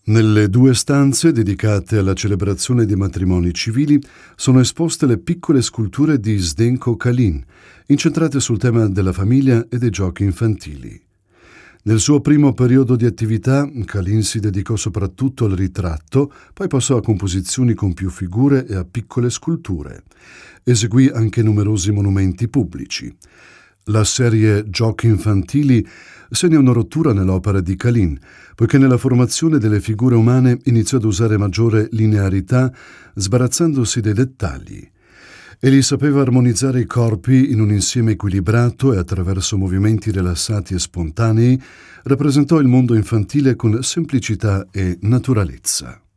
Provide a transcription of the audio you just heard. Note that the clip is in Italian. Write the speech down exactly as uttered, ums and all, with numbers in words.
Nelle due stanze dedicate alla celebrazione dei matrimoni civili sono esposte le piccole sculture di Zdenko Kalin, incentrate sul tema della famiglia e dei giochi infantili. Nel suo primo periodo di attività, Kalin si dedicò soprattutto al ritratto, poi passò a composizioni con più figure e a piccole sculture. Eseguì anche numerosi monumenti pubblici. La serie Giochi infantili segna una rottura nell'opera di Kalin, poiché nella formazione delle figure umane iniziò ad usare maggiore linearità, sbarazzandosi dei dettagli. Egli sapeva armonizzare i corpi in un insieme equilibrato e attraverso movimenti rilassati e spontanei rappresentò il mondo infantile con semplicità e naturalezza.